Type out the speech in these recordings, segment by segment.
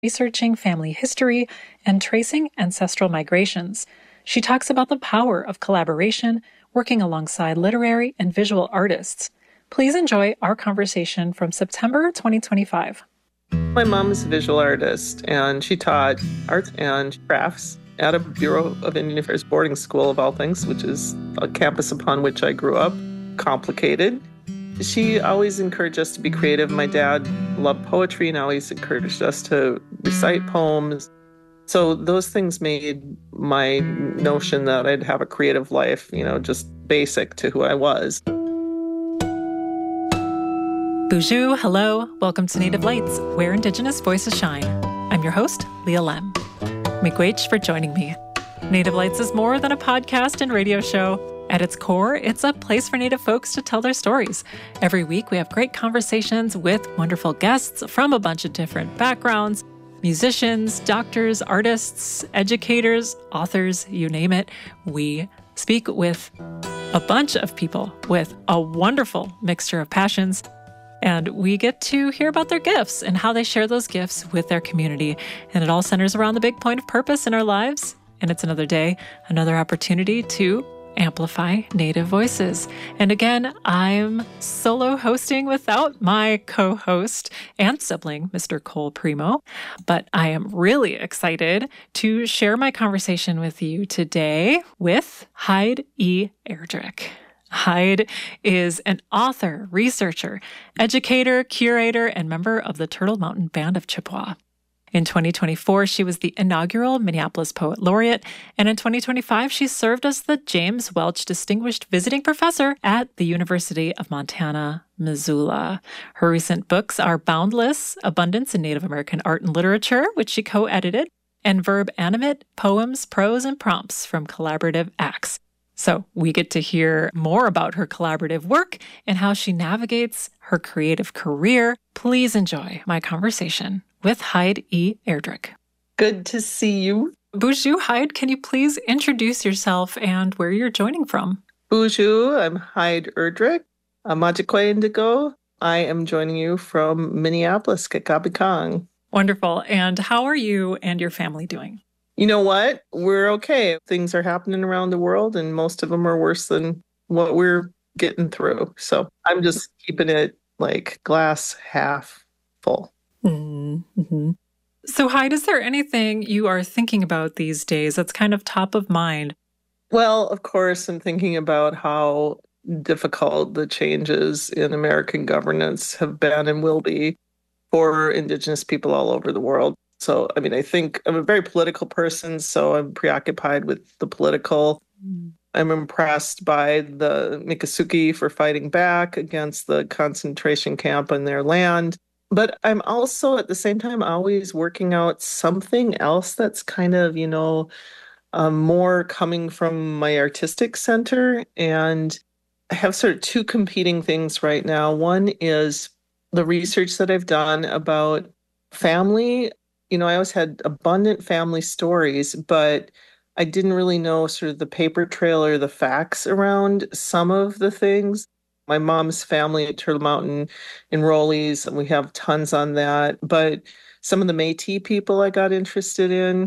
researching family history and tracing ancestral migrations. She talks about the power of collaboration, working alongside literary and visual artists. Please enjoy our conversation from September 2025. My mom is a visual artist, and she taught arts and crafts at a Bureau of Indian Affairs boarding school, of all things, which is a campus upon which I grew up. Complicated. She always encouraged us to be creative. My dad loved poetry and always encouraged us to recite poems. So those things made my notion that I'd have a creative life, just basic to who I was. Bonjour, hello, welcome to Native Lights, where Indigenous voices shine. I'm your host, Leah Lem. Miigwech for joining me. Native Lights is more than a podcast and radio show. At its core, it's a place for Native folks to tell their stories. Every week, we have great conversations with wonderful guests from a bunch of different backgrounds, musicians, doctors, artists, educators, authors, you name it. We speak with a bunch of people with a wonderful mixture of passions. And we get to hear about their gifts and how they share those gifts with their community. And it all centers around the big point of purpose in our lives. And it's another day, another opportunity to amplify Native voices. And again, I'm solo hosting without my co-host and sibling, Mr. Cole Primo. But I am really excited to share my conversation with you today with Hyde E. Erdrich. Hyde is an author, researcher, educator, curator, and member of the Turtle Mountain Band of Chippewa. In 2024, she was the inaugural Minneapolis Poet Laureate, and in 2025, she served as the James Welch Distinguished Visiting Professor at the University of Montana, Missoula. Her recent books are Boundless: Abundance in Native American Art and Literature, which she co-edited, and Verb Animate: Poems, Prose, and Prompts from Collaborative Acts. So we get to hear more about her collaborative work and how she navigates her creative career. Please enjoy my conversation with Hyde E. Erdrich. Good to see you. Bonjour, Hyde. Can you please introduce yourself and where you're joining from? Bonjour, I'm Hyde Erdrich, a Majikwa Indigo. I am joining you from Minneapolis, Kekabikang. Wonderful. And how are you and your family doing? You know what? We're okay. Things are happening around the world, and most of them are worse than what we're getting through. So I'm just keeping it like glass half full. Mm-hmm. So, Hyde, is there anything you are thinking about these days that's kind of top of mind? Well, of course, I'm thinking about how difficult the changes in American governance have been and will be for Indigenous people all over the world. So, I think I'm a very political person, so I'm preoccupied with the political. I'm impressed by the Miccosukee for fighting back against the concentration camp on their land. But I'm also, at the same time, always working out something else that's kind of, more coming from my artistic center. And I have sort of two competing things right now. One is the research that I've done about family. I always had abundant family stories, but I didn't really know sort of the paper trail or the facts around some of the things. My mom's family at Turtle Mountain enrollees, and we have tons on that. But some of the Métis people I got interested in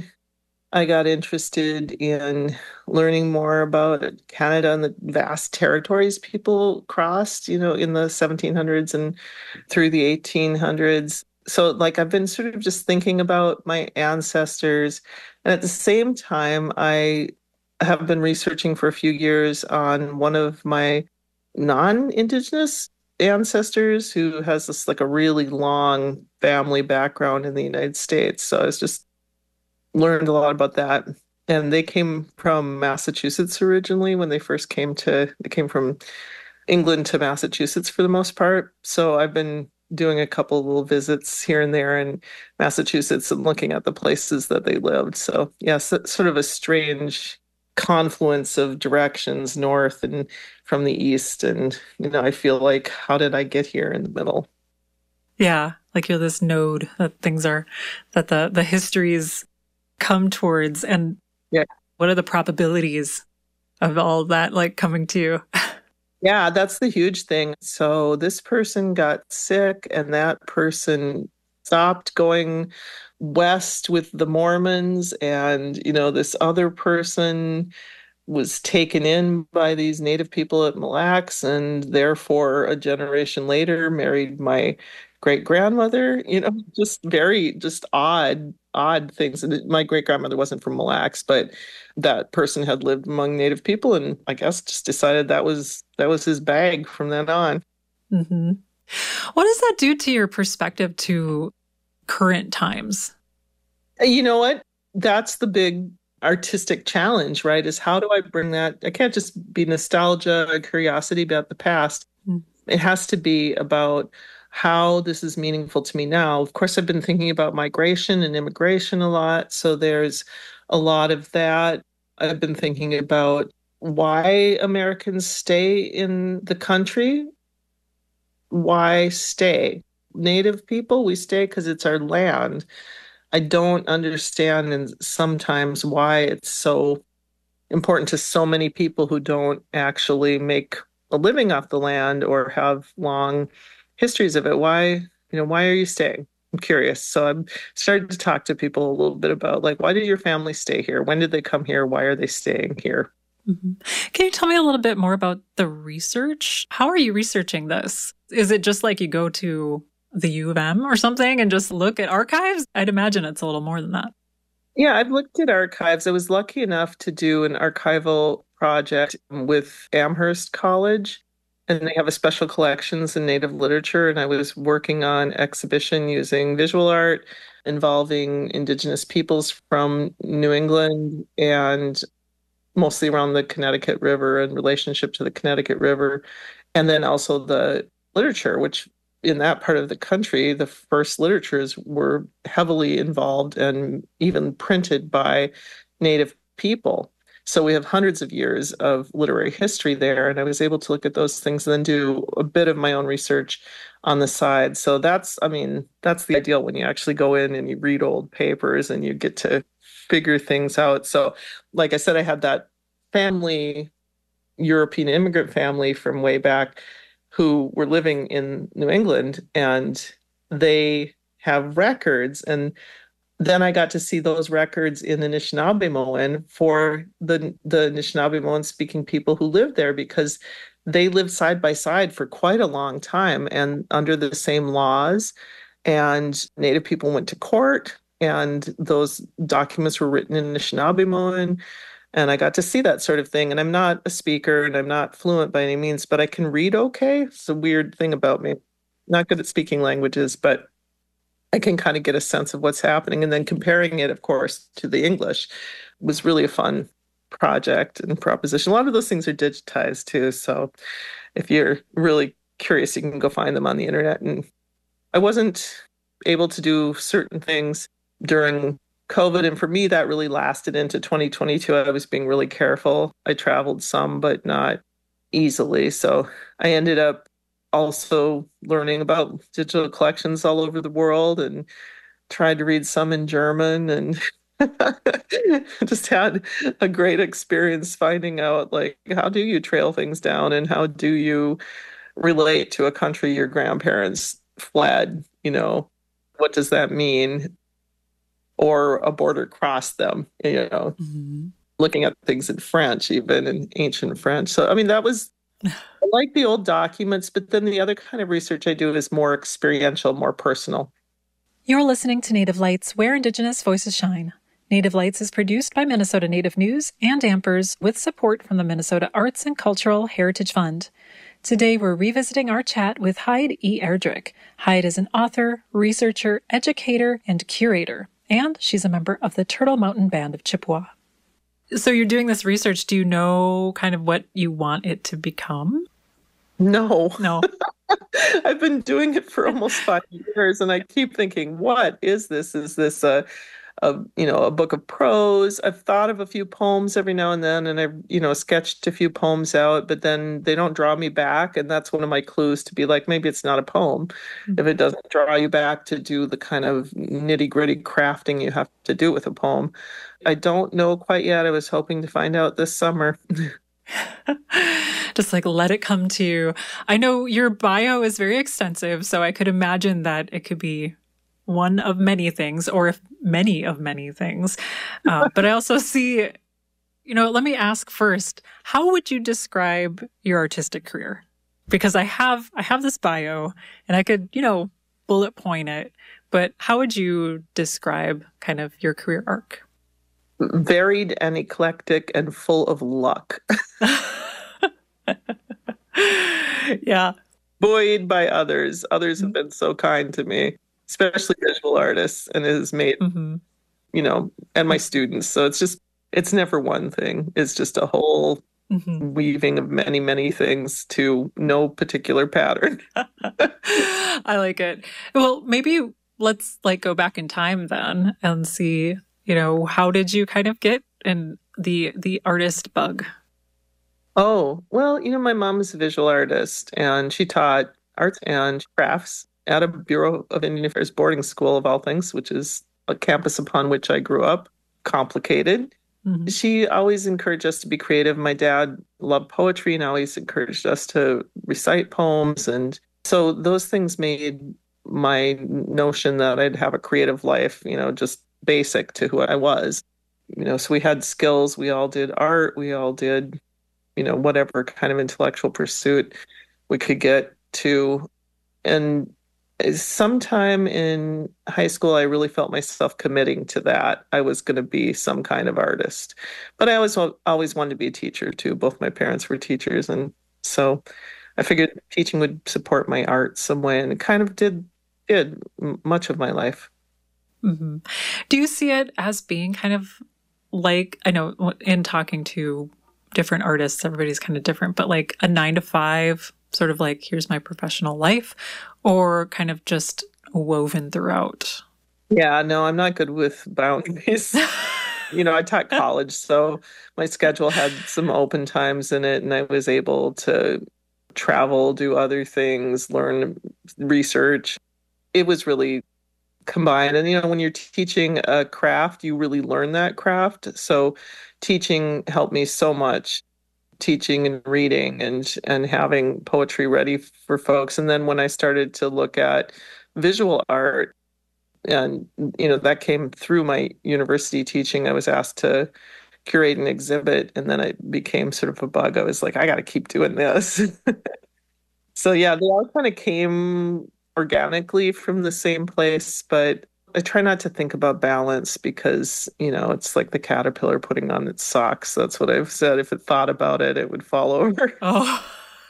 learning more about Canada and the vast territories people crossed, in the 1700s and through the 1800s. So I've been sort of just thinking about my ancestors. And at the same time, I have been researching for a few years on one of my non-Indigenous ancestors who has this a really long family background in the United States. So I was just learned a lot about that. And they came from Massachusetts originally when they first came from England to Massachusetts for the most part. So I've been doing a couple of little visits here and there in Massachusetts and looking at the places that they lived. So yes, it's sort of a strange confluence of directions north and from the east. And, I feel like, how did I get here in the middle? Yeah, like you're this node that the histories come towards. And yeah, what are the probabilities of all that coming to you? Yeah, that's the huge thing. So this person got sick and that person stopped going west with the Mormons, and this other person was taken in by these native people at Mille Lacs, and therefore a generation later married my great grandmother. Just odd things. And my great grandmother wasn't from Mille Lacs, but that person had lived among native people, and I guess just decided that was his bag from then on. Mm-hmm. What does that do to your perspective to current times? You know what? That's the big artistic challenge, right? Is how do I bring that? I can't just be nostalgia, curiosity about the past. Mm. It has to be about how this is meaningful to me now. Of course, I've been thinking about migration and immigration a lot. So there's a lot of that. I've been thinking about why Americans stay in the country. Why stay? Native people, we stay because it's our land. I don't understand and sometimes why it's so important to so many people who don't actually make a living off the land or have long histories of it. Why are you staying? I'm curious. So I'm starting to talk to people a little bit about like, why did your family stay here? When did they come here? Why are they staying here? Mm-hmm. Can you tell me a little bit more about the research? How are you researching this? Is it just like you go to the U of M or something and just look at archives? I'd imagine it's a little more than that. Yeah, I've looked at archives. I was lucky enough to do an archival project with Amherst College, and they have a special collections in Native literature. And I was working on exhibition using visual art involving Indigenous peoples from New England and mostly around the Connecticut River and relationship to the Connecticut River. And then also the literature, which in that part of the country, the first literatures were heavily involved and even printed by Native people. So we have hundreds of years of literary history there. And I was able to look at those things and then do a bit of my own research on the side. So that's the ideal when you actually go in and you read old papers and you get to figure things out. So, like I said, I had that family, European immigrant family from way back who were living in New England, and they have records. And then I got to see those records in Anishinaabemowin for the Anishinaabemowin speaking people who lived there, because they lived side by side for quite a long time and under the same laws. And Native people went to court, and those documents were written in Anishinaabe. And I got to see that sort of thing. And I'm not a speaker and I'm not fluent by any means, but I can read okay. It's a weird thing about me. Not good at speaking languages, but I can kind of get a sense of what's happening. And then comparing it, of course, to the English was really a fun project and proposition. A lot of those things are digitized too. So if you're really curious, you can go find them on the internet. And I wasn't able to do certain things during COVID. And for me, that really lasted into 2022. I was being really careful. I traveled some, but not easily. So I ended up also learning about digital collections all over the world and tried to read some in German, and just had a great experience finding out, like, how do you trail things down and how do you relate to a country your grandparents fled? What does that mean? Or a border crossed them, Mm-hmm. looking at things in French, even in ancient French. So, I mean, I like the old documents, but then the other kind of research I do is more experiential, more personal. You're listening to Native Lights, where Indigenous voices shine. Native Lights is produced by Minnesota Native News and Ampers with support from the Minnesota Arts and Cultural Heritage Fund. Today, we're revisiting our chat with Hyde E. Erdrich. Hyde is an author, researcher, educator, and curator, and she's a member of the Turtle Mountain Band of Chippewa. So you're doing this research. Do you know kind of what you want it to become? No. I've been doing it for almost 5 years, and I keep thinking, what is this? Is this a book of prose? I've thought of a few poems every now and then, and I've, sketched a few poems out, but then they don't draw me back. And that's one of my clues to be like, maybe it's not a poem. Mm-hmm. If it doesn't draw you back to do the kind of nitty gritty crafting you have to do with a poem. I don't know quite yet. I was hoping to find out this summer. Just like let it come to you. I know your bio is very extensive, so I could imagine that it could be one of many things, or if many of many things. But I also see, let me ask first, how would you describe your artistic career? Because I have this bio and I could, bullet point it, but how would you describe kind of your career arc? Varied and eclectic and full of luck. Yeah. Buoyed by others. Others have been so kind to me, especially visual artists, and it has made, and my students. So it's never one thing. It's just a whole weaving of many, many things to no particular pattern. I like it. Well, maybe let's go back in time then and see, how did you kind of get in the artist bug? Oh, well, my mom is a visual artist and she taught arts and crafts at a Bureau of Indian Affairs boarding school of all things, which is a campus upon which I grew up. Complicated. Mm-hmm. She always encouraged us to be creative. My dad loved poetry and always encouraged us to recite poems. And so those things made my notion that I'd have a creative life, just basic to who I was. So we had skills. We all did art. We all did whatever kind of intellectual pursuit we could get to. And sometime in high school, I really felt myself committing to that. I was going to be some kind of artist. But I always wanted to be a teacher, too. Both my parents were teachers. And so I figured teaching would support my art some way. And it kind of did much of my life. Mm-hmm. Do you see it as being kind of like, I know in talking to different artists, everybody's kind of different, but like a 9-to-5, sort of like, here's my professional life, or kind of just woven throughout? Yeah, no, I'm not good with boundaries. I taught college, so my schedule had some open times in it, and I was able to travel, do other things, learn, research. It was really combined. And, when you're teaching a craft, you really learn that craft. So teaching helped me so much, teaching and reading and having poetry ready for folks. And then when I started to look at visual art, and, that came through my university teaching, I was asked to curate an exhibit, and then it became sort of a bug. I was like, I got to keep doing this. So yeah, they all kind of came organically from the same place, but I try not to think about balance because, it's like the caterpillar putting on its socks. That's what I've said. If it thought about it, it would fall over. Oh.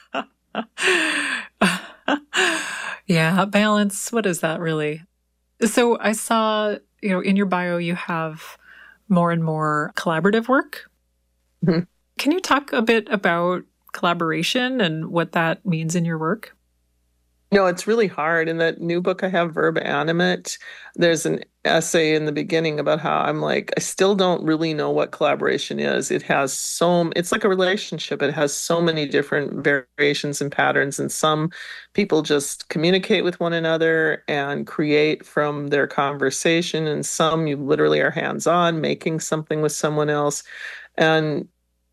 Yeah, balance. What is that really? So I saw, in your bio, you have more and more collaborative work. Mm-hmm. Can you talk a bit about collaboration and what that means in your work? No, it's really hard. In that new book I have, Verb Animate, there's an essay in the beginning about how I'm like, I still don't really know what collaboration is. It's like a relationship. It has so many different variations and patterns. And some people just communicate with one another and create from their conversation. And some you literally are hands-on, making something with someone else. And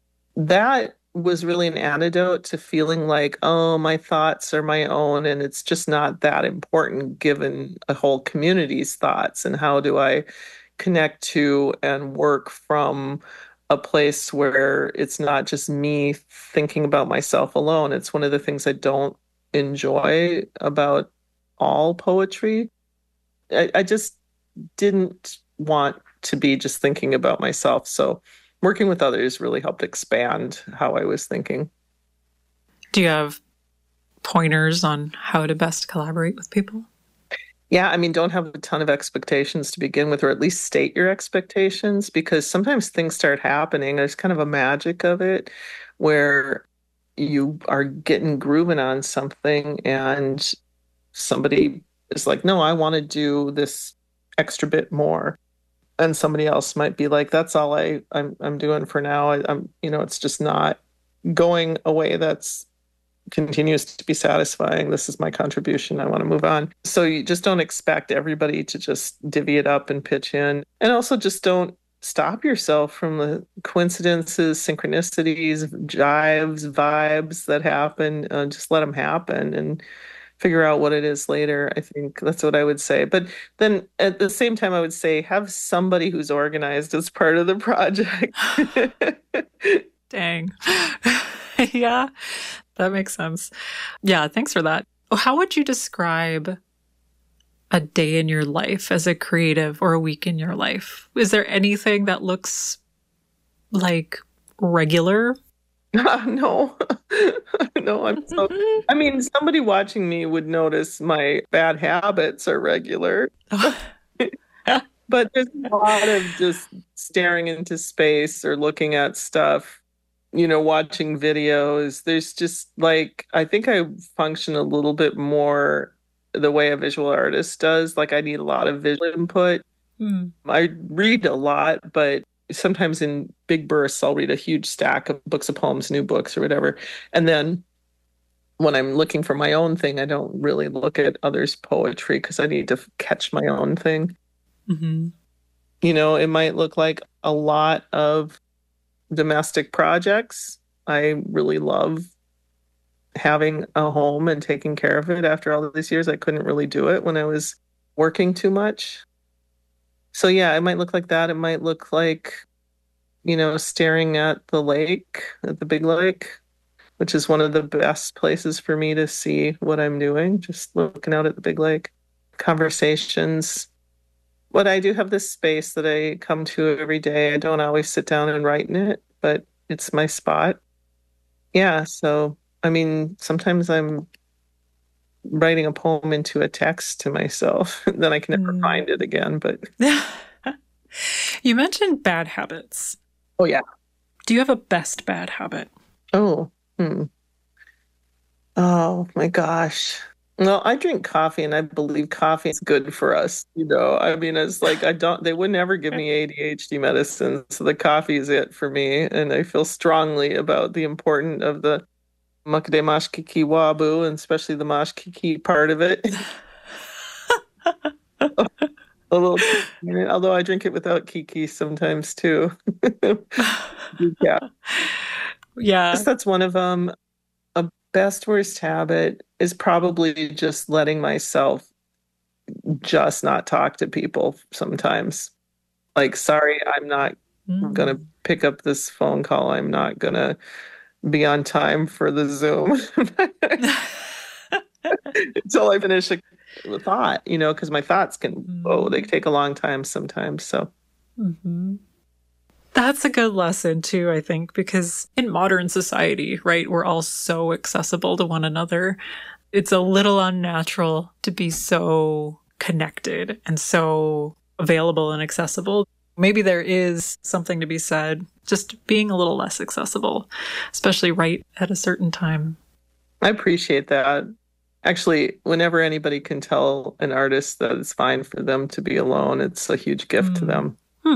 that was really an antidote to feeling like, oh, my thoughts are my own, and it's just not that important given a whole community's thoughts. And how do I connect to and work from a place where it's not just me thinking about myself alone? It's one of the things I don't enjoy about all poetry. I just didn't want to be just thinking about myself. So working with others really helped expand how I was thinking. Do you have pointers on how to best collaborate with people? Yeah, don't have a ton of expectations to begin with, or at least state your expectations, because sometimes things start happening. There's kind of a magic of it where you are getting grooving on something and somebody is like, no, I want to do this extra bit more. And somebody else might be like, that's all I'm doing for now. It's just not going away. That's continues to be satisfying. This is my contribution. I want to move on. So you just don't expect everybody to just divvy it up and pitch in. And also just don't stop yourself from the coincidences, synchronicities, jives, vibes that happen. Just let them happen and figure out what it is later. I think that's what I would say. But then at the same time, I would say have somebody who's organized as part of the project. Dang. Yeah, that makes sense. Yeah, thanks for that. How would you describe a day in your life as a creative or a week in your life? Is there anything that looks like regular? No, no, I mean, somebody watching me would notice my bad habits are regular, but there's a lot of just staring into space or looking at stuff, watching videos. There's just like, I think I function a little bit more the way a visual artist does. Like, I need a lot of visual input. I read a lot, but sometimes in big bursts, I'll read a huge stack of books of poems, new books or whatever. And then when I'm looking for my own thing, I don't really look at others' poetry because I need to catch my own thing. Mm-hmm. It might look like a lot of domestic projects. I really love having a home and taking care of it after all of these years. I couldn't really do it when I was working too much. So yeah, it might look like that. It might look like, staring at the lake, at the big lake, which is one of the best places for me to see what I'm doing, just looking out at the big lake. Conversations. But I do have this space that I come to every day. I don't always sit down and write in it, but it's my spot. Yeah, so I mean, sometimes I'm writing a poem into a text to myself, then I can never find it again. But you mentioned bad habits. Oh yeah. Do you have a best bad habit? Oh, oh my gosh. Well, I drink coffee and I believe coffee is good for us. I mean, it's like they would never give me ADHD medicine. So the coffee is it for me. And I feel strongly about the importance of the Makade Mashkiki Wabu, and especially the Mashkiki part of it. A little, although I drink it without Kiki sometimes too. Yeah. Yeah. That's one of them. A best worst habit is probably just letting myself just not talk to people sometimes. Like, sorry, I'm not gonna pick up this phone call. I'm not gonna be on time for the Zoom until I finish a thought, because my thoughts they take a long time sometimes. So that's a good lesson too, I think, because in modern society, right, we're all so accessible to one another. It's a little unnatural to be so connected and so available and accessible. Maybe there is something to be said, just being a little less accessible, especially right at a certain time. I appreciate that. Actually, whenever anybody can tell an artist that it's fine for them to be alone, it's a huge gift to them.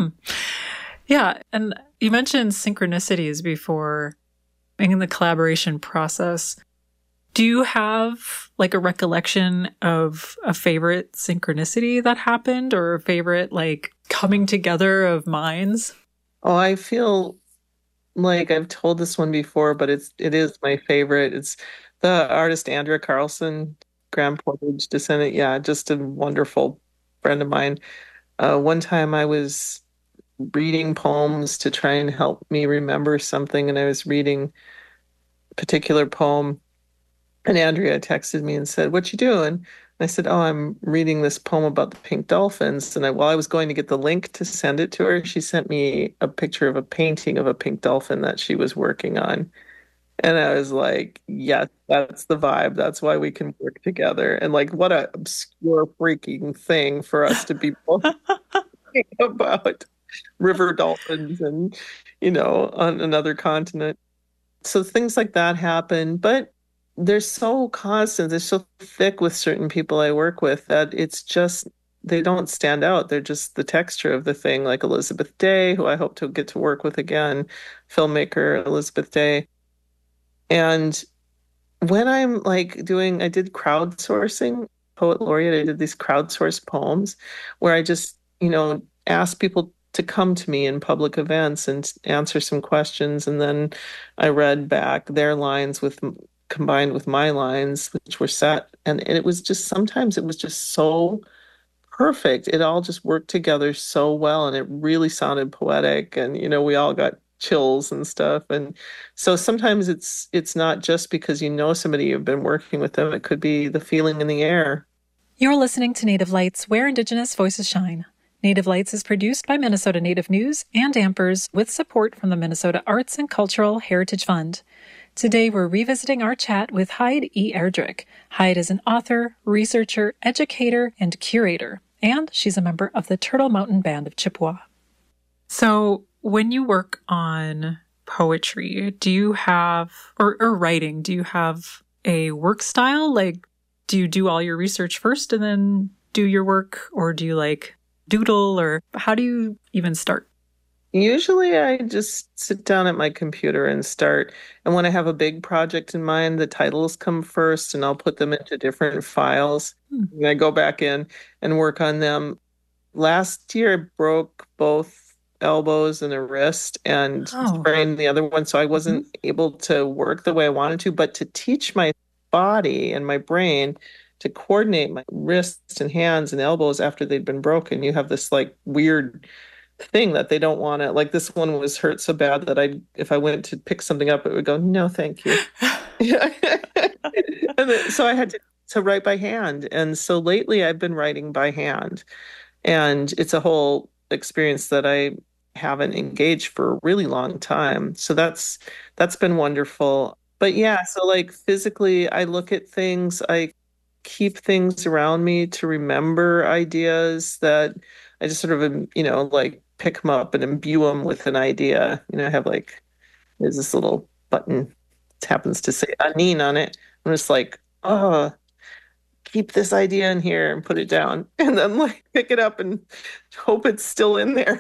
Yeah. And you mentioned synchronicities before in the collaboration process. Do you have like a recollection of a favorite synchronicity that happened or a favorite like coming together of minds? Oh, I feel like I've told this one before, but it is my favorite. It's the artist Andrea Carlson, Grand Portage descendant. Yeah, just a wonderful friend of mine. One time I was reading poems to try and help me remember something, and I was reading a particular poem, and Andrea texted me and said, "What you doing?" And I said, "Oh, I'm reading this poem about the pink dolphins." And while I was going to get the link to send it to her, she sent me a picture of a painting of a pink dolphin that she was working on. And I was like, yes, that's the vibe. That's why we can work together. And like, what a obscure freaking thing for us to be both thinking about river dolphins and, on another continent. So things like that happen, but they're so constant, they're so thick with certain people I work with that it's just, they don't stand out. They're just the texture of the thing, like Elizabeth Day, who I hope to get to work with again, filmmaker Elizabeth Day. And when I'm like I did crowdsourcing, poet laureate, I did these crowdsourced poems where I just, asked people to come to me in public events and answer some questions. And then I read back their lines with combined with my lines, which were set. And it was just sometimes it was just so perfect. It all just worked together so well, and it really sounded poetic. And we all got chills and stuff. And so sometimes it's not just because somebody, you've been working with them. It could be the feeling in the air. You're listening to Native Lights, where Indigenous voices shine. Native Lights is produced by Minnesota Native News and Ampers with support from the Minnesota Arts and Cultural Heritage Fund. Today, we're revisiting our chat with Hyde E. Erdrich. Hyde is an author, researcher, educator, and curator, and she's a member of the Turtle Mountain Band of Chippewa. So when you work on poetry, do you have, or writing, do you have a work style? Like, do you do all your research first and then do your work, or do you doodle, or how do you even start? Usually I just sit down at my computer and start. And when I have a big project in mind, the titles come first and I'll put them into different files. And I go back in and work on them. Last year, I broke both elbows and a wrist and sprained the other one. So I wasn't able to work the way I wanted to, but to teach my body and my brain to coordinate my wrists and hands and elbows after they'd been broken, you have this weird thing that they don't want to, this one was hurt so bad that if I went to pick something up, it would go, no, thank you. So I had to write by hand. And so lately I've been writing by hand, and it's a whole experience that I haven't engaged for a really long time. So that's been wonderful. But yeah, so physically I look at things, I keep things around me to remember ideas that I just sort of, pick them up and imbue them with an idea. I have there's this little button that happens to say Anin on it. I'm just oh, keep this idea in here and put it down. And then pick it up and hope it's still in there.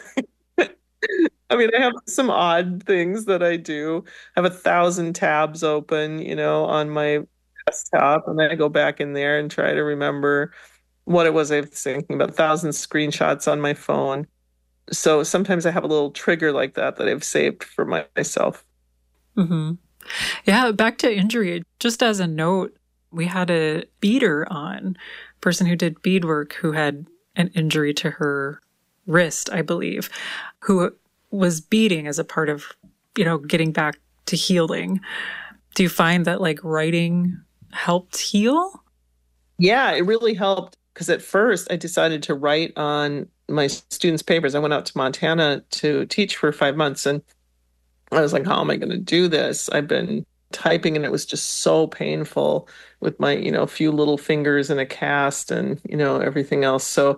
I mean, I have some odd things that I do. I have 1,000 tabs open, on my desktop, and then I go back in there and try to remember what it was I was thinking about. 1,000 screenshots on my phone. So sometimes I have a little trigger like that I've saved for myself. Mm-hmm. Yeah, back to injury. Just as a note, we had a beader on, a person who did beadwork who had an injury to her wrist, I believe, who was beading as a part of, getting back to healing. Do you find that writing helped heal? Yeah, it really helped, because at first I decided to write on my students' papers. I went out to Montana to teach for 5 months, and I was how am I going to do this? I've been typing and it was just so painful with my, few little fingers in a cast and, everything else. So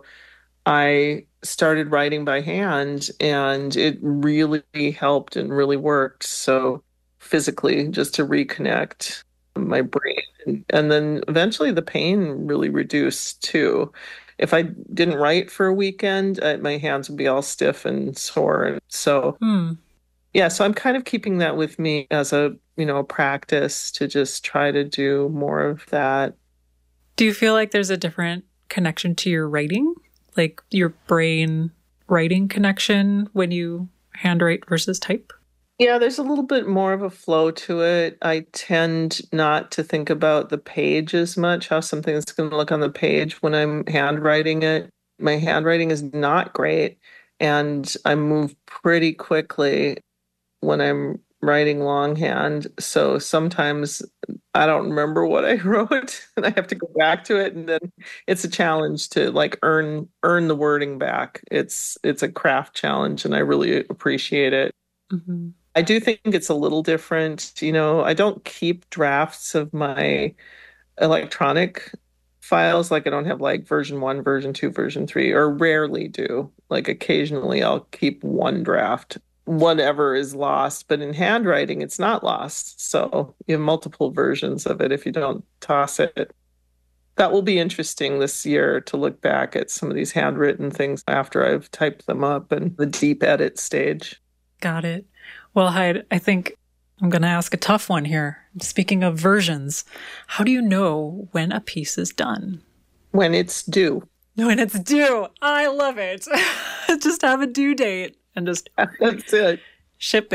I started writing by hand, and it really helped and really worked. So physically, just to reconnect my brain. And then eventually the pain really reduced too. If I didn't write for a weekend, my hands would be all stiff and sore. And so, yeah, so I'm kind of keeping that with me as a practice to just try to do more of that. Do you feel like there's a different connection to your writing? Like your brain writing connection when you handwrite versus type? Yeah, there's a little bit more of a flow to it. I tend not to think about the page as much, how something's going to look on the page when I'm handwriting it. My handwriting is not great, and I move pretty quickly when I'm writing longhand. So sometimes I don't remember what I wrote and I have to go back to it. And then it's a challenge to earn the wording back. It's a craft challenge, and I really appreciate it. Mm-hmm. I do think it's a little different. I don't keep drafts of my electronic files. I don't have version 1, version 2, version 3, or rarely do. Occasionally I'll keep one draft, whatever is lost. But in handwriting, it's not lost. So you have multiple versions of it if you don't toss it. That will be interesting this year to look back at some of these handwritten things after I've typed them up and the deep edit stage. Got it. Well, Hyde, I think I'm going to ask a tough one here. Speaking of versions, how do you know when a piece is done? When it's due. When it's due. I love it. Just have a due date and just that's it. Ship it.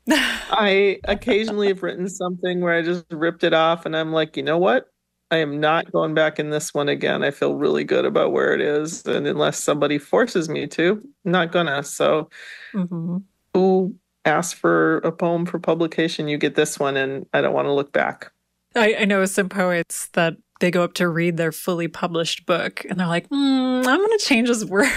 I occasionally have written something where I just ripped it off and I'm like, you know what? I am not going back in this one again. I feel really good about where it is. And unless somebody forces me to, I'm not gonna. So Hmm. who asked for a poem for publication? You get this one, and I don't want to look back. I know some poets that they go up to read their fully published book and they're like, I'm going to change this word.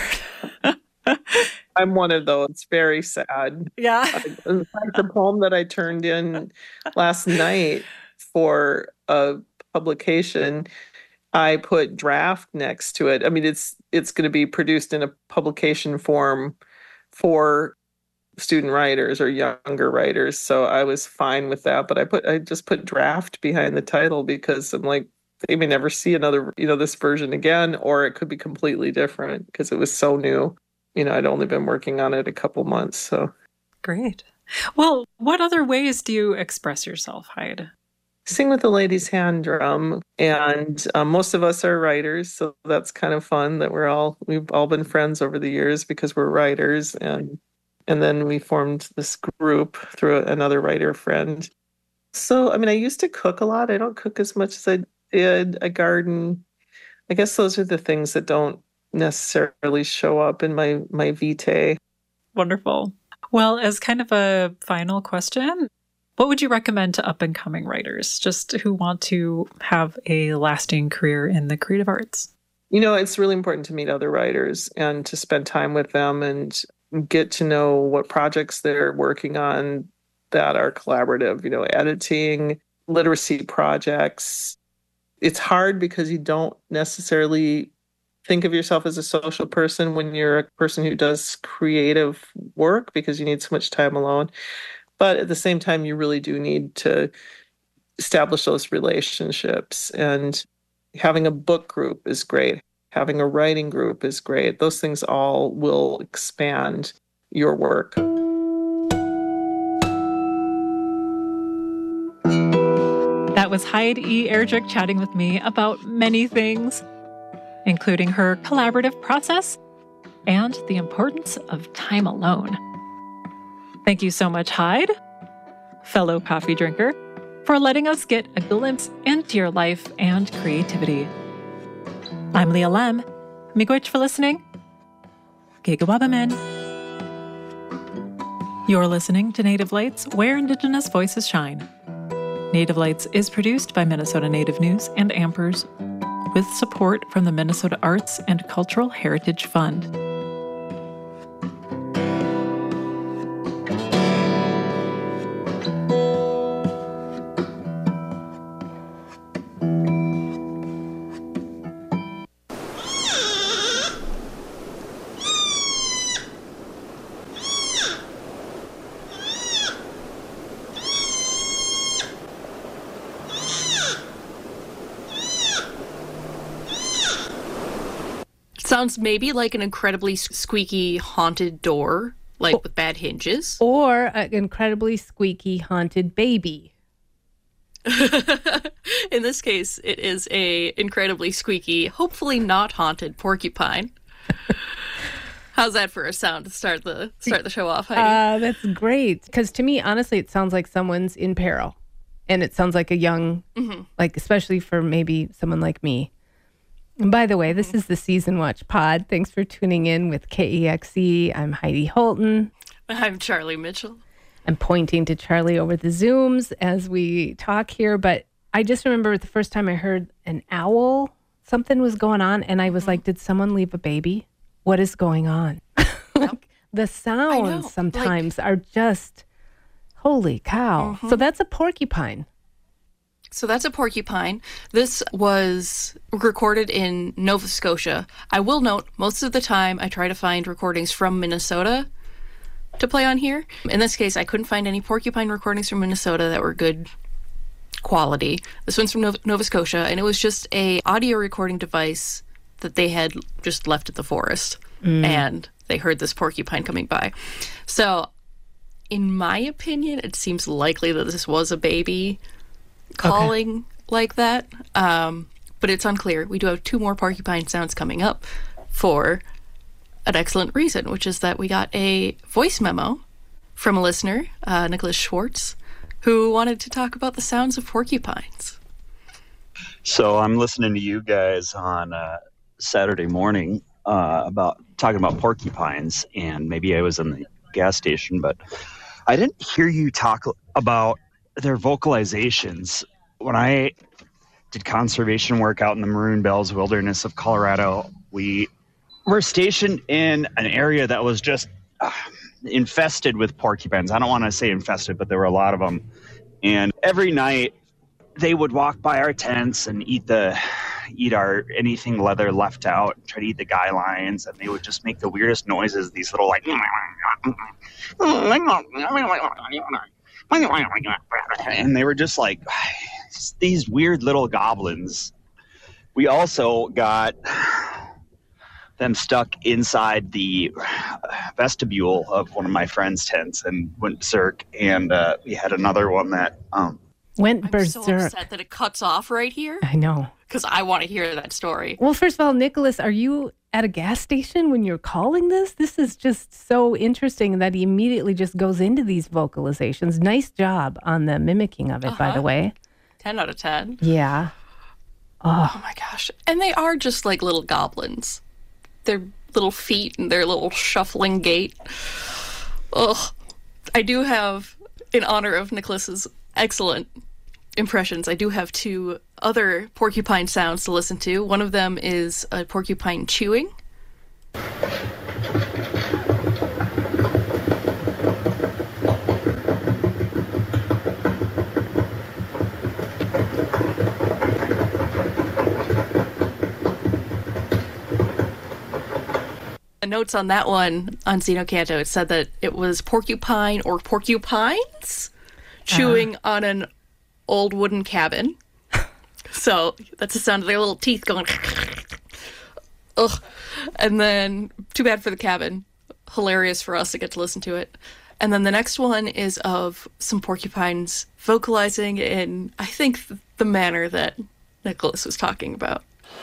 I'm one of those. It's very sad. Yeah. In fact, the poem that I turned in last night for a publication, I put draft next to it. I mean, it's going to be produced in a publication form for student writers or younger writers, so I was fine with that. But I just put draft behind the title because I'm like, they may never see another, this version again, or it could be completely different because it was so new. I'd only been working on it a couple months, so. Great. Well, what other ways do you express yourself, Hyde? Sing with the ladies' hand drum, and most of us are writers, so that's kind of fun that we've all been friends over the years because we're writers, and then we formed this group through another writer friend. So, I mean, I used to cook a lot. I don't cook as much as I did. I garden. I guess those are the things that don't necessarily show up in my vitae. Wonderful. Well, as kind of a final question, what would you recommend to up-and-coming writers, just who want to have a lasting career in the creative arts? It's really important to meet other writers and to spend time with them and get to know what projects they're working on that are collaborative, editing, literacy projects. It's hard because you don't necessarily think of yourself as a social person when you're a person who does creative work because you need so much time alone. But at the same time, you really do need to establish those relationships. And having a book group is great. Having a writing group is great. Those things all will expand your work. That was Hyde E. Erdrich chatting with me about many things, including her collaborative process and the importance of time alone. Thank you so much, Hyde, fellow coffee drinker, for letting us get a glimpse into your life and creativity. I'm Leah Lem. Miigwech for listening. Gigawabamen. You're listening to Native Lights, where Indigenous voices shine. Native Lights is produced by Minnesota Native News and Ampers, with support from the Minnesota Arts and Cultural Heritage Fund. Sounds maybe like an incredibly squeaky haunted door, like with bad hinges. Or an incredibly squeaky haunted baby. In this case, it is a incredibly squeaky, hopefully not haunted porcupine. How's that for a sound to start the show off, Heidi? That's great. Because to me, honestly, it sounds like someone's in peril. And it sounds like a young, like especially for maybe someone like me. And by the way, this is the Season Watch Pod. Thanks for tuning in with KEXE. I'm Heidi Holton. I'm Charlie Mitchell. I'm pointing to Charlie over the Zooms as we talk here. But I just remember the first time I heard an owl, something was going on. And I was like, did someone leave a baby? What is going on? Like, the sounds sometimes are just, holy cow. So that's a porcupine. So that's a porcupine. This was recorded in Nova Scotia. I will note, most of the time I try to find recordings from Minnesota to play on here. In this case, I couldn't find any porcupine recordings from Minnesota that were good quality. This one's from Nova Scotia, and it was just a audio recording device that they had just left at the forest. And they heard this porcupine coming by. So, in my opinion, it seems likely that this was a baby calling like that, but it's unclear. We do have 2 more porcupine sounds coming up for an excellent reason, which is that we got a voice memo from a listener, Nicholas Schwartz, who wanted to talk about the sounds of porcupines. So I'm listening to you guys on Saturday morning about talking about porcupines, and maybe I was in the gas station, but I didn't hear you talk about their vocalizations. When I did conservation work out in the Maroon Bells Wilderness of Colorado, we were stationed in an area that was just infested with porcupines. I don't want to say infested, but there were a lot of them. And every night they would walk by our tents and eat our anything leather left out, try to eat the guy lines, and they would just make the weirdest noises, these little like and they were just like these weird little goblins. We also got them stuck inside the vestibule of one of my friend's tents and went berserk, and we had another one that went berserk. I'm so upset that it cuts off right here. I know. Because I want to hear that story. Well, first of all, Nicholas, are you at a gas station when you're calling this? This is just so interesting that he immediately just goes into these vocalizations. Nice job on the mimicking of it, by the way. 10 out of 10. Yeah. Oh my gosh. And they are just like little goblins. Their little feet and their little shuffling gait. Ugh. I do have, in honor of Nicholas's excellent impressions, I do have two other porcupine sounds to listen to. One of them is a porcupine chewing. The notes on that one on Xenocanto, it said that it was porcupine or porcupines chewing on an old wooden cabin. So that's the sound of their little teeth going. Ugh. And then, too bad for the cabin. Hilarious for us to get to listen to it. And then the next one is of some porcupines vocalizing in, I think, the manner that Nicholas was talking about.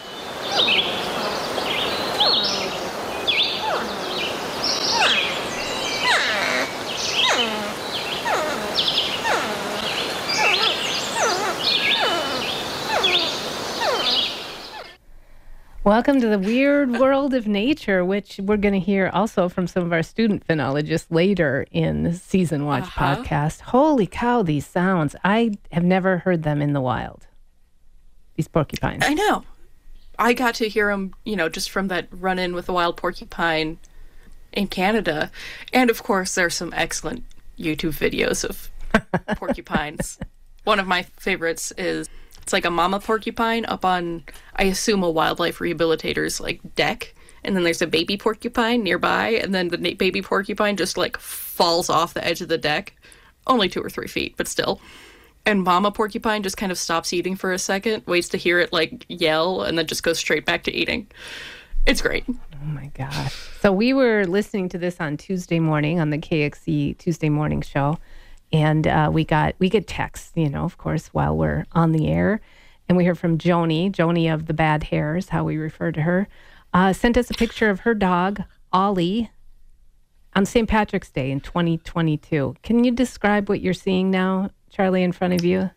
Welcome to the weird world of nature, which we're going to hear also from some of our student phenologists later in the Season Watch podcast. Holy cow, these sounds. I have never heard them in the wild. These porcupines. I know. I got to hear them, just from that run-in with the wild porcupine in Canada. And of course, there's some excellent YouTube videos of porcupines. One of my favorites is, it's like a mama porcupine up on, I assume, a wildlife rehabilitator's deck, and then there's a baby porcupine nearby, and then the baby porcupine just falls off the edge of the deck, only 2 or 3 feet, but still. And mama porcupine just kind of stops eating for a second, waits to hear it yell, and then just goes straight back to eating. It's great. Oh my gosh! So we were listening to this on Tuesday morning on the KXE Tuesday morning show. And we get texts, of course, while we're on the air. And we heard from Joni of the Bad Hairs, how we refer to her, sent us a picture of her dog, Ollie, on St. Patrick's Day in 2022. Can you describe what you're seeing now, Charlie, in front of you?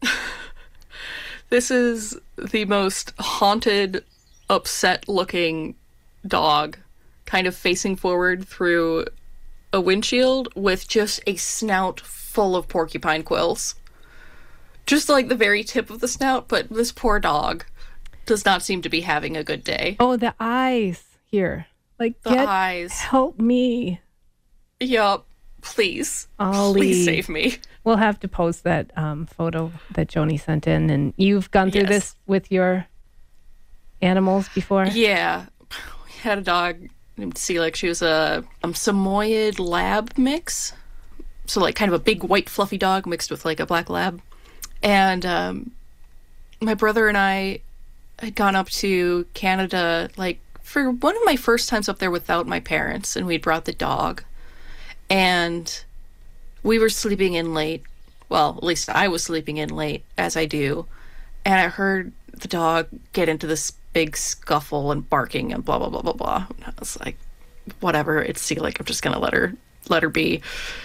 This is the most haunted, upset-looking dog, kind of facing forward through a windshield with just a snout full of porcupine quills. Just the very tip of the snout, but this poor dog does not seem to be having a good day. Oh, the eyes here. The eyes. Help me. Yup. Please. Ollie. Please save me. We'll have to post that photo that Joni sent in. And you've gone through this with your animals before? Yeah. We had a dog named Celix. She was a Samoyed lab mix. So kind of a big white fluffy dog mixed with a black lab. And my brother and I had gone up to Canada for one of my first times up there without my parents, and we'd brought the dog. And we were sleeping in late. Well, at least I was sleeping in late, as I do. And I heard the dog get into this big scuffle and barking and blah, blah, blah, blah, blah. And I was like, whatever, it's Celix. I'm just going to let her be.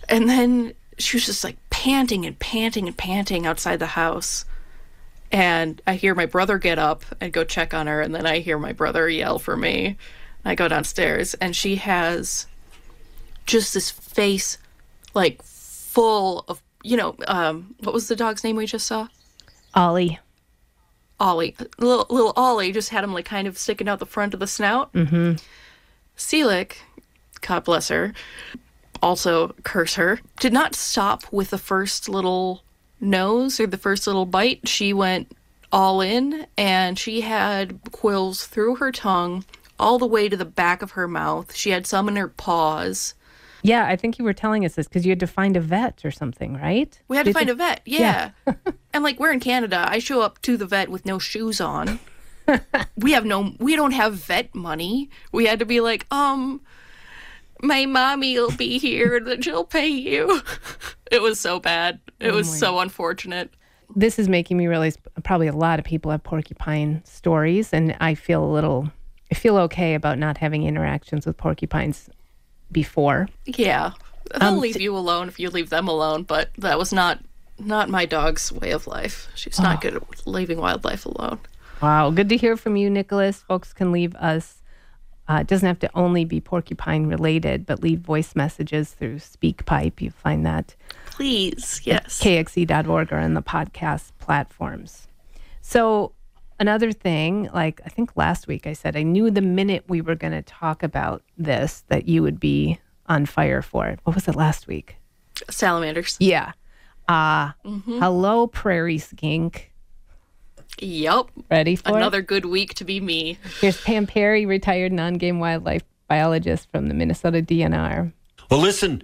And then she was just like panting and panting and panting outside the house. And I hear my brother get up and go check on her. And then I hear my brother yell for me. I go downstairs and she has just this face like full of, what was the dog's name we just saw? Ollie. Little Ollie just had him like kind of sticking out the front of the snout. Mm-hmm. Seelick, God bless her, also curse her, did not stop with the first little nose or the first little bite. She went all in, and she had quills through her tongue all the way to the back of her mouth. She had some in her paws. Yeah, I think you were telling us this because you had to find a vet or something, right? We had to find a vet, yeah. And like, we're in Canada. I show up to the vet with no shoes on. We don't have vet money. We had to be like, my mommy will be here and she'll pay you. It was so bad. It was so unfortunate. This is making me realize probably a lot of people have porcupine stories, and I feel okay about not having interactions with porcupines before. Yeah. They'll leave you alone if you leave them alone, but that was not my dog's way of life. She's not good at leaving wildlife alone. Wow. Good to hear from you, Nicholas. Folks can leave us, it doesn't have to only be porcupine related, but leave voice messages through SpeakPipe. You find that. Please, yes. KXE.org or on the podcast platforms. So another thing, like I think last week I said, I knew the minute we were going to talk about this that you would be on fire for it. What was it last week? Salamanders. Yeah. Hello, prairie skink. Yep. Ready for another good week to be me. Here's Pam Perry, retired non-game wildlife biologist from the Minnesota DNR. Well, listen,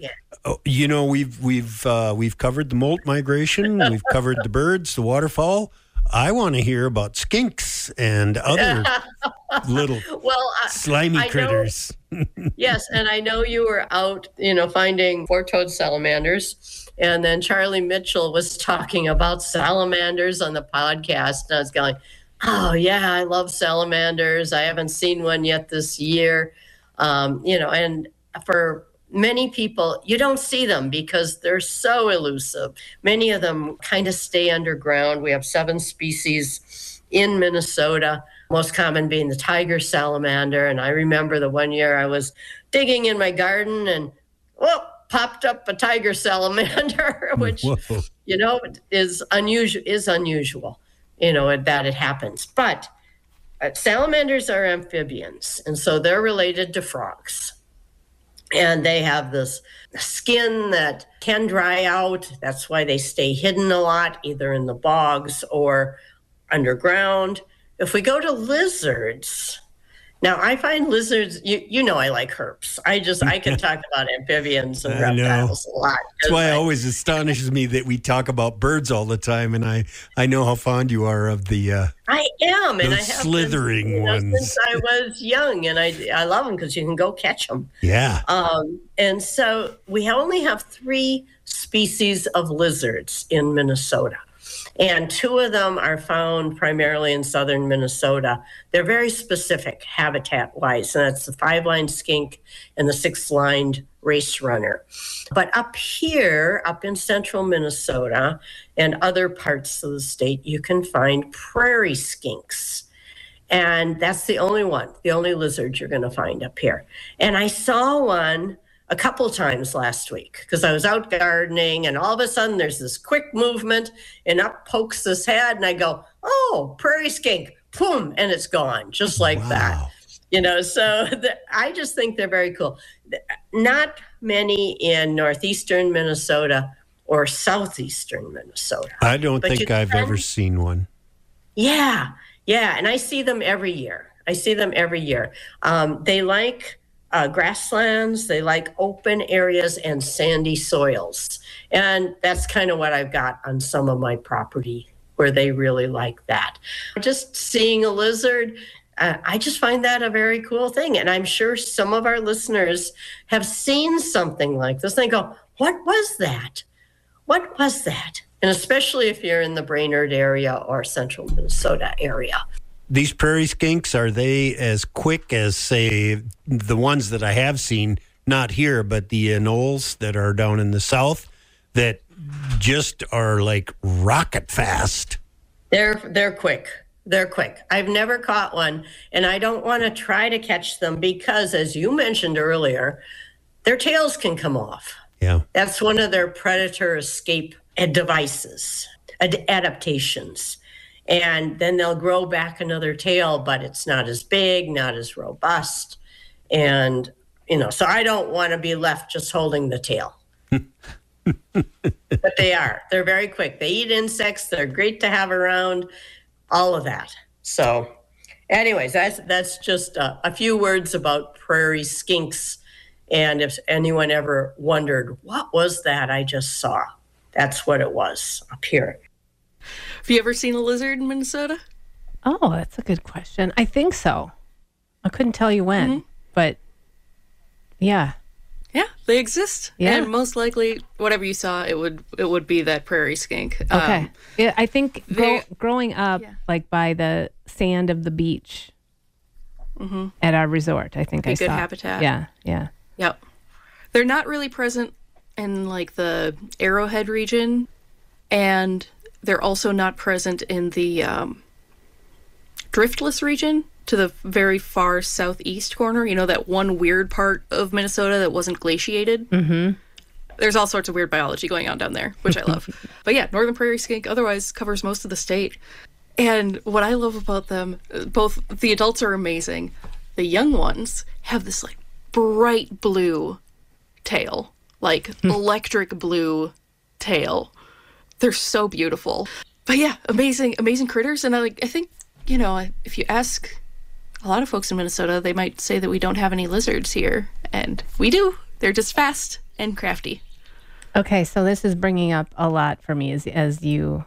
we've covered the molt migration, we've covered the birds, the waterfowl. I want to hear about skinks and other little slimy critters. Yes, and I know you were out, finding four-toed salamanders. And then Charlie Mitchell was talking about salamanders on the podcast. And I was going, oh, yeah, I love salamanders. I haven't seen one yet this year. And for many people, you don't see them because they're so elusive. Many of them kind of stay underground. We have 7 species in Minnesota, most common being the tiger salamander. And I remember the one year I was digging in my garden and, popped up a tiger salamander, which, is unusual, that it happens. But salamanders are amphibians, and so they're related to frogs. And they have this skin that can dry out. That's why they stay hidden a lot, either in the bogs or underground. If we go to lizards, now I find lizards, I like herps. I can talk about amphibians and reptiles a lot. That's why it always astonishes me that we talk about birds all the time. And I know how fond you are of the I am, and I have slithering ones since I was young, and I love them because you can go catch them. Yeah. And so we only have 3 species of lizards in Minnesota. And 2 of them are found primarily in southern Minnesota. They're very specific habitat-wise, and that's the 5-lined skink and the 6-lined race runner. But up here, up in central Minnesota and other parts of the state, you can find prairie skinks. And that's the only lizard you're going to find up here. And I saw one a couple times last week because I was out gardening, and all of a sudden there's this quick movement and up pokes this head, and I go, oh, prairie skink, boom, and it's gone just like that. So I just think they're very cool. Not many in northeastern Minnesota or southeastern Minnesota. I don't think I've ever seen one. Yeah, and I see them every year. They like grasslands, they like open areas and sandy soils. And that's kind of what I've got on some of my property where they really like that. Just seeing a lizard, I just find that a very cool thing. And I'm sure some of our listeners have seen something like this. They go, what was that? What was that? And especially if you're in the Brainerd area or central Minnesota area. These prairie skinks, are they as quick as, say, the ones that I have seen not here, but the anoles that are down in the south that just are like rocket fast. They're quick. They're quick. I've never caught one, and I don't want to try to catch them because, as you mentioned earlier, their tails can come off. Yeah. That's one of their predator escape devices, adaptations. And then they'll grow back another tail, but it's not as big, not as robust. And, so I don't want to be left just holding the tail. But they're very quick. They eat insects. They're great to have around, all of that. So anyways, that's just a few words about prairie skinks. And if anyone ever wondered, what was that I just saw? That's what it was up here. Have you ever seen a lizard in Minnesota? Oh, that's a good question. I think so. I couldn't tell you when, but yeah. Yeah, they exist. Yeah. And most likely, whatever you saw, it would be that prairie skink. Okay. Yeah, I think growing up, like by the sand of the beach at our resort, I think I saw. Good habitat. Yeah, yeah. Yep. They're not really present in like the Arrowhead region, and they're also not present in the Driftless region to the very far southeast corner. That one weird part of Minnesota that wasn't glaciated. Mm-hmm. There's all sorts of weird biology going on down there, which I love. But yeah, northern prairie skink otherwise covers most of the state. And what I love about them, both the adults are amazing. The young ones have this like bright blue tail, like electric blue tail. They're so beautiful. But yeah, amazing critters. And I think, if you ask a lot of folks in Minnesota, they might say that we don't have any lizards here. And we do. They're just fast and crafty. Okay, so this is bringing up a lot for me, as you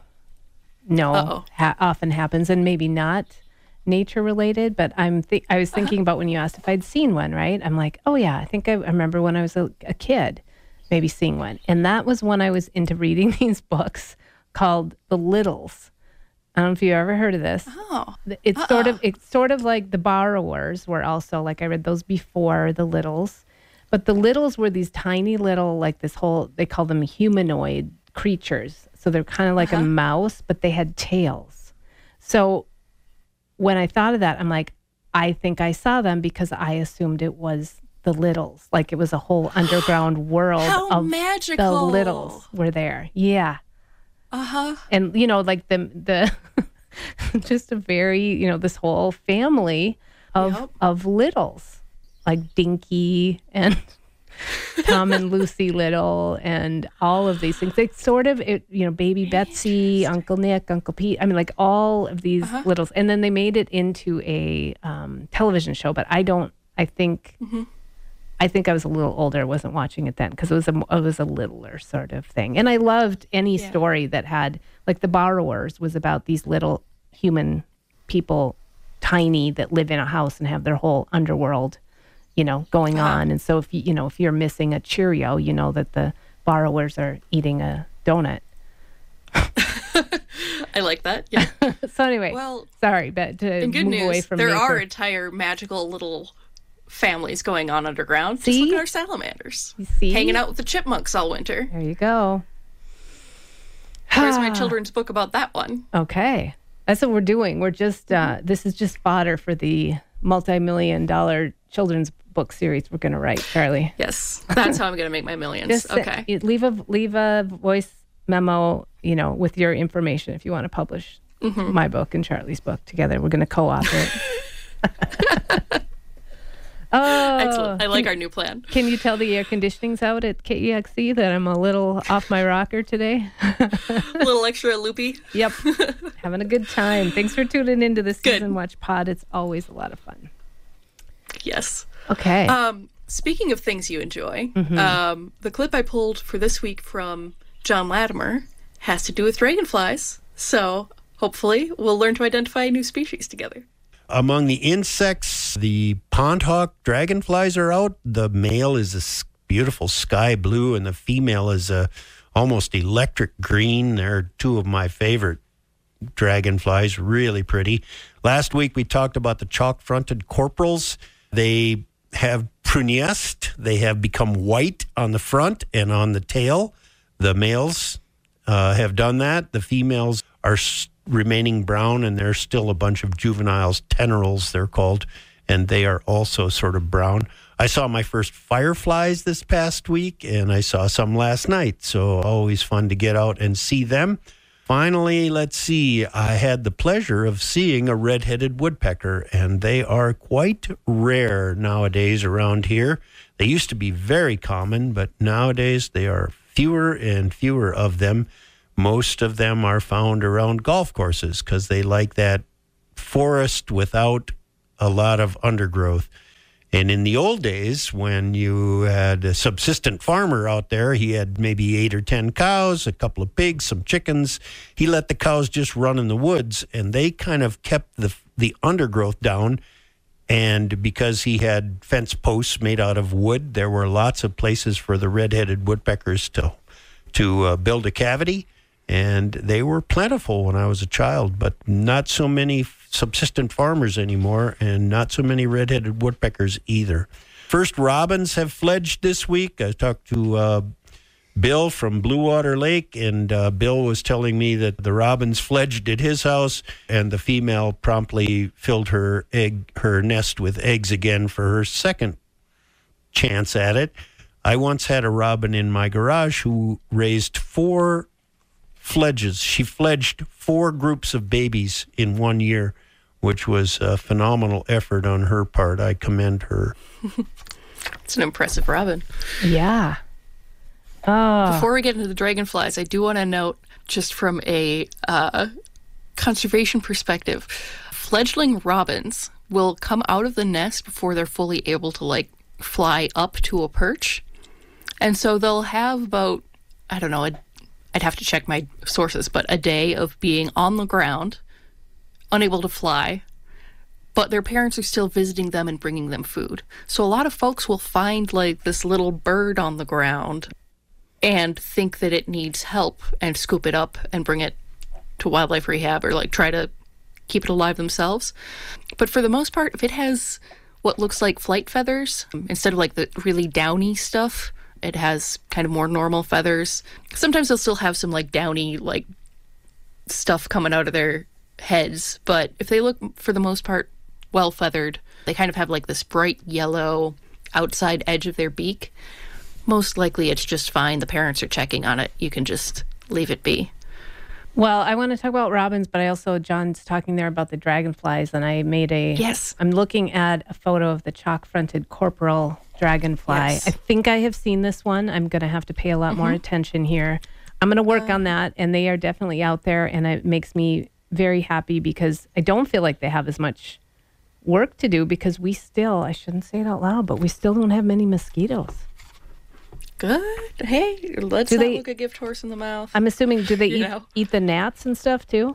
know, often happens, and maybe not nature related, but I was thinking about when you asked if I'd seen one, right? I'm like, oh yeah, I think I remember when I was a kid, maybe seeing one. And that was when I was into reading these books called The Littles. I don't know if you ever heard of this. Oh. It's sort of like The Borrowers were also, like I read those before The Littles. But The Littles were these tiny little, like they call them humanoid creatures. So they're kind of like a mouse, but they had tails. So when I thought of that, I'm like, I think I saw them because I assumed it was The Littles. Like it was a whole underground world of magical. The Littles were there. Yeah. And like the just a very this whole family of Littles, like Dinky and Tom and Lucy Little and all of these things. They sort of Baby Betsy, Uncle Nick, Uncle Pete. I mean, like all of these Littles, and then they made it into a television show. But I think I was a little older. I wasn't watching it then because it was a littler sort of thing. And I loved any story that had, like The Borrowers was about these little human people, tiny, that live in a house and have their whole underworld, going on. And so if you're missing a Cheerio, you know that the borrowers are eating a donut. I like that. Yeah. So anyway, sorry, but to in good move news, away from there nature. are entire magical little families going on underground. Just look at our salamanders. You see? Hanging out with the chipmunks all winter. There you go. Where's my children's book about that one? Okay. That's what we're doing. We're just, this is just fodder for the multi-million-dollar children's book series we're going to write, Charlie. Yes. That's how I'm going to make my millions. Okay. Leave a voice memo, with your information if you want to publish my book and Charlie's book together. We're going to co-author it. Oh, excellent. I like our new plan. Can you tell the air conditioning's out at KEXC that I'm a little off my rocker today? A little extra loopy. Yep. Having a good time. Thanks for tuning into the Season Watch Pod. It's always a lot of fun. Yes. Okay. Speaking of things you enjoy, the clip I pulled for this week from John Latimer has to do with dragonflies. So hopefully we'll learn to identify a new species together. Among the insects, the pondhawk dragonflies are out. The male is a beautiful sky blue, and the female is a almost electric green. They're two of my favorite dragonflies, really pretty. Last week, we talked about the chalk-fronted corporals. They have pruneste. They have become white on the front and on the tail. The males have done that. The females are remaining brown, and there's still a bunch of juveniles, tenerals they're called, and they are also sort of brown. I saw my first fireflies this past week, and I saw some last night, so always fun to get out and see them. Finally, let's see, I had the pleasure of seeing a red-headed woodpecker, and they are quite rare nowadays around here. They used to be very common, but nowadays they are fewer and fewer of them. Most of them are found around golf courses because they like that forest without a lot of undergrowth. And in the old days, when you had a subsistent farmer out there, he had maybe 8 or 10 cows, a couple of pigs, some chickens. He let the cows just run in the woods, and they kind of kept the undergrowth down. And because he had fence posts made out of wood, there were lots of places for the red-headed woodpeckers to build a cavity. And they were plentiful when I was a child, but not so many subsistent farmers anymore, and not so many red-headed woodpeckers either. First robins have fledged this week. I talked to Bill from Blue Water Lake, and Bill was telling me that the robins fledged at his house, and the female promptly filled her nest with eggs again for her second chance at it. I once had a robin in my garage who raised 4 fledges. She fledged 4 groups of babies in 1 year, which was a phenomenal effort on her part. I commend her. It's an impressive robin. Yeah. Before we get into the dragonflies, I do want to note, just from a conservation perspective, fledgling robins will come out of the nest before they're fully able to fly up to a perch. And so they'll have about, I don't know, I'd have to check my sources, but a day of being on the ground, unable to fly, but their parents are still visiting them and bringing them food. So a lot of folks will find this little bird on the ground and think that it needs help and scoop it up and bring it to wildlife rehab or try to keep it alive themselves. But for the most part, if it has what looks like flight feathers, instead of the really downy stuff, it has kind of more normal feathers. Sometimes they'll still have some downy stuff coming out of their heads, but if they look for the most part well feathered, they kind of have this bright yellow outside edge of their beak. Most likely it's just fine. The parents are checking on it. You can just leave it be. Well, I want to talk about robins, but John's talking there about the dragonflies, and I made I'm looking at a photo of the chalk-fronted corporal dragonfly. Yes. I think I have seen this one. I'm going to have to pay a lot more attention here. I'm going to work on that, and they are definitely out there, and it makes me very happy because I don't feel like they have as much work to do because I shouldn't say it out loud, but we still don't have many mosquitoes. Good. Hey, let's not look a gift horse in the mouth. I'm assuming, do they eat the gnats and stuff too?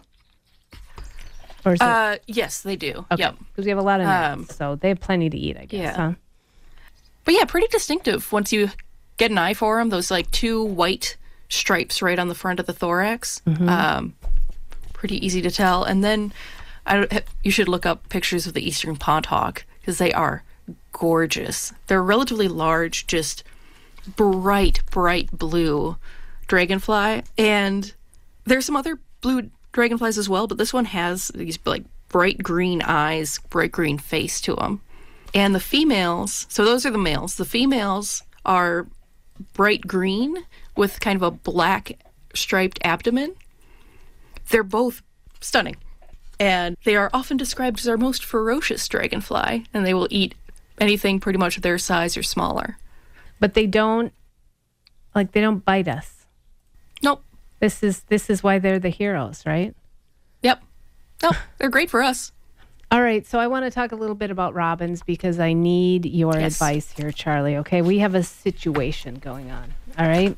Or is it... Yes, they do. Okay. Yep. Because we have a lot of gnats, so they have plenty to eat, I guess. Yeah. Huh? But yeah, pretty distinctive once you get an eye for them. Those 2 white stripes right on the front of the thorax. Mm-hmm. Pretty easy to tell. And then you should look up pictures of the eastern pond hawk because they are gorgeous. They're relatively large, just bright blue dragonfly. And there's some other blue dragonflies as well, but this one has these bright green eyes, bright green face to them. And the females, so those are the males. The females are bright green with kind of a black striped abdomen. They're both stunning. And they are often described as our most ferocious dragonfly, and they will eat anything pretty much their size or smaller. But they don't bite us. Nope. This is why they're the heroes, right? Yep. Nope. They're great for us. All right, so I want to talk a little bit about robins because I need your advice here, Charlie. Okay, we have a situation going on, all right?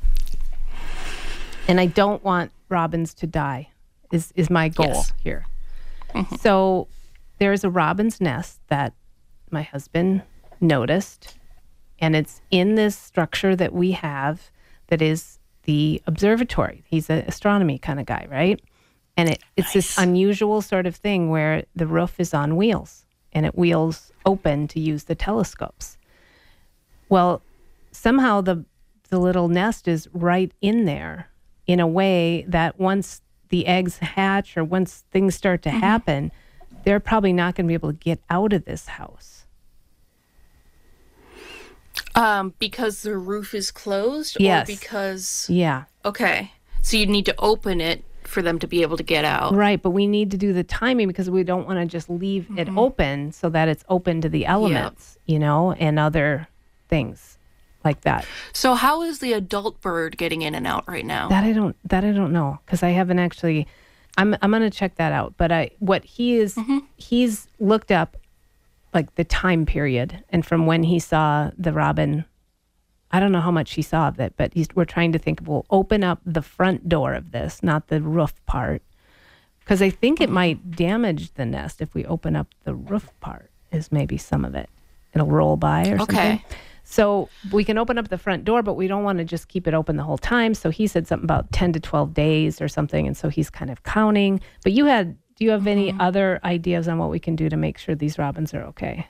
And I don't want robins to die is my goal here. Mm-hmm. So there's a robin's nest that my husband noticed, and it's in this structure that we have that is the observatory. He's an astronomy kind of guy, right? And it's this unusual sort of thing where the roof is on wheels and it wheels open to use the telescopes. Well, somehow the little nest is right in there in a way that once the eggs hatch or once things start to happen, they're probably not going to be able to get out of this house. Because the roof is closed? Yes. Or because... Yeah. Okay. So you need to open it for them to be able to get out. Right, but we need to do the timing because we don't want to just leave it open so that it's open to the elements, and other things like that. So how is the adult bird getting in and out right now? That I don't know because I haven't actually. I'm going to check that out. But he's looked up like the time period and from when he saw the robin. I don't know how much he saw of it, but we're trying to think, we'll open up the front door of this, not the roof part. Because I think it might damage the nest if we open up the roof part, is maybe some of it. It'll roll by or something. So we can open up the front door, but we don't want to just keep it open the whole time. So he said something about 10 to 12 days or something. And so he's kind of counting. But do you have any other ideas on what we can do to make sure these robins are okay?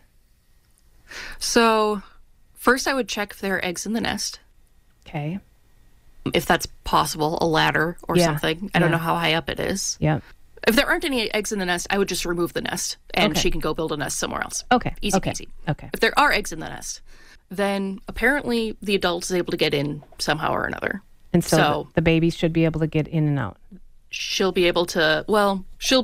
So... first, I would check if there are eggs in the nest. Okay. If that's possible, a ladder or something. I don't know how high up it is. Yeah. If there aren't any eggs in the nest, I would just remove the nest and she can go build a nest somewhere else. Okay. Easy peasy. Okay. If there are eggs in the nest, then apparently the adult is able to get in somehow or another. And so the babies should be able to get in and out. She'll be able to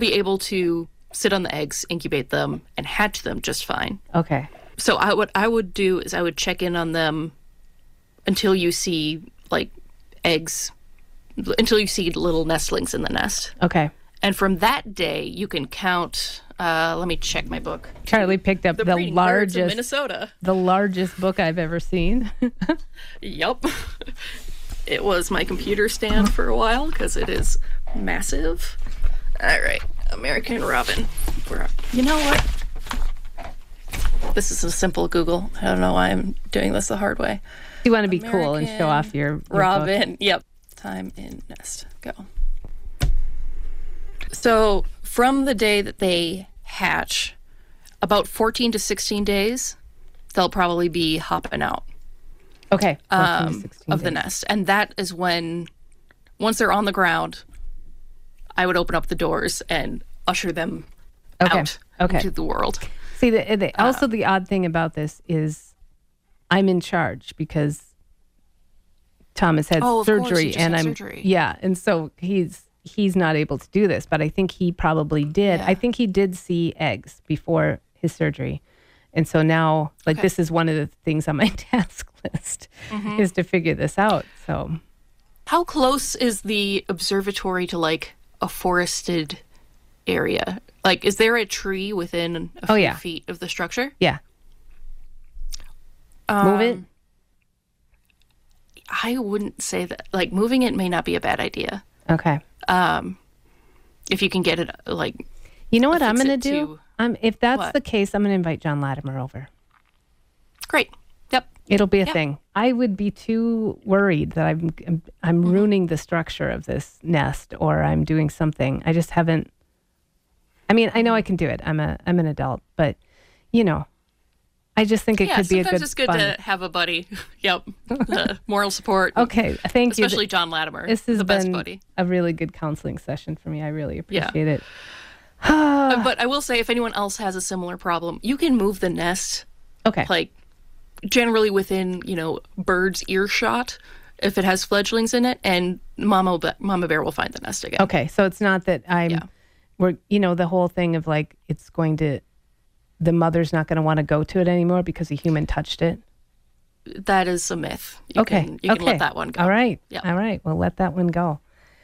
sit on the eggs, incubate them, and hatch them just fine. Okay. So what I would do is I would check in on them until you see eggs, until you see little nestlings in the nest. Okay. And from that day, you can count. Let me check my book. Charlie picked up the Breeding Birds of largest Minnesota. The largest book I've ever seen. Yup. It was my computer stand for a while because it is massive. All right, American Robin. You know what? This is a simple Google. I don't know why I'm doing this the hard way. You want to be cool and show off your Robin. book. Yep. Time in nest. Go. So from the day that they hatch, about 14 to 16 days, they'll probably be hopping out Okay. of the nest. And that is when, once they're on the ground, I would open up the doors and usher them out into the world. See, also the odd thing about this is I'm in charge because Thomas had surgery, and and so he's not able to do this, but I think he probably did. Yeah. I think he did see eggs before his surgery, and so now this is one of the things on my task list is to figure this out. So, how close is the observatory to a forested area? Is there a tree within a few feet of the structure? Yeah. Move it? I wouldn't say that. Moving it may not be a bad idea. Okay. If you can get it, you know what I'm going to do? If that's the case, I'm going to invite John Latimer over. Great. Yep. It'll be a thing. I would be too worried that I'm ruining the structure of this nest, or I'm doing something. I just haven't. I mean, I know I can do it. I'm an adult, but I just think it could be a good. Sometimes it's good to have a buddy. Yep, moral support. Okay, thank you. Especially John Latimer. This has the been best buddy. A really good counseling session for me. I really appreciate it. But I will say, if anyone else has a similar problem, you can move the nest. Okay. Generally within bird's earshot, if it has fledglings in it, and Mama Bear will find the nest again. Okay, so it's not that we're the whole thing of it's going to. The mother's not going to want to go to it anymore because a human touched it? That is a myth. You can let that one go. All right. Yeah. All right. We'll let that one go.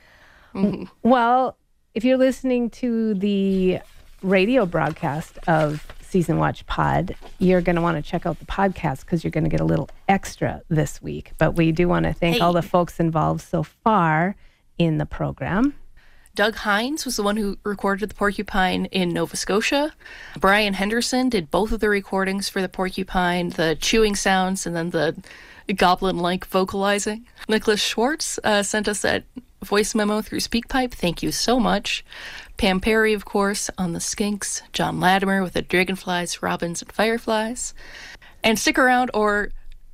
Well, if you're listening to the radio broadcast of Season Watch Pod, you're going to want to check out the podcast because you're going to get a little extra this week. But we do want to thank all the folks involved so far in the program. Doug Hines was the one who recorded the porcupine in Nova Scotia. Brian Henderson did both of the recordings for the porcupine, the chewing sounds and then the goblin-like vocalizing. Nicholas Schwartz sent us that voice memo through SpeakPipe. Thank you so much. Pam Perry, of course, on the skinks. John Latimer with the dragonflies, robins, and fireflies. And stick around, or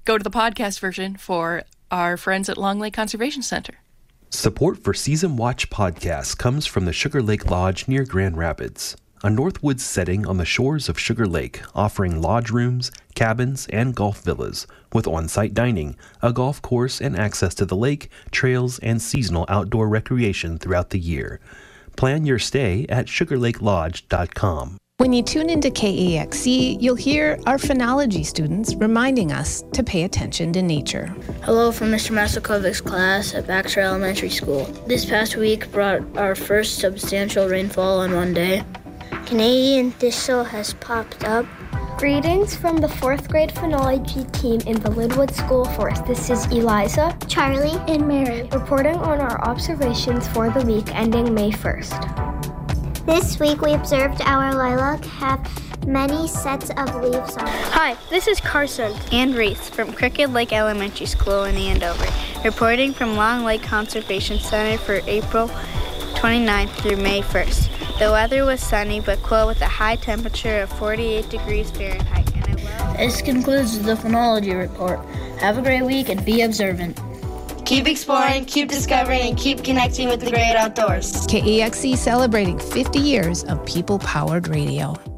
go to the podcast version for our friends at Long Lake Conservation Center. Support for Season Watch Podcast comes from the Sugar Lake Lodge near Grand Rapids, a Northwoods setting on the shores of Sugar Lake, offering lodge rooms, cabins, and golf villas with on-site dining, a golf course, and access to the lake, trails, and seasonal outdoor recreation throughout the year. Plan your stay at sugarlakelodge.com. When you tune into KAXC, you'll hear our phenology students reminding us to pay attention to nature. Hello from Mr. Masakovic's class at Baxter Elementary School. This past week brought our first substantial rainfall on one day. Canadian thistle has popped up. Greetings from the 4th grade phenology team in the Linwood School Forest. This is Eliza, Charlie, and Mary reporting on our observations for the week ending May 1st. This week we observed our lilac have many sets of leaves on it. Hi, this is Carson and Reese from Crooked Lake Elementary School in Andover, reporting from Long Lake Conservation Center for April 29th through May 1st. The weather was sunny but cool with a high temperature of 48 degrees Fahrenheit. This concludes the phenology report. Have a great week and be observant. Keep exploring, keep discovering, and keep connecting with the great outdoors. KAXC celebrating 50 years of people-powered radio.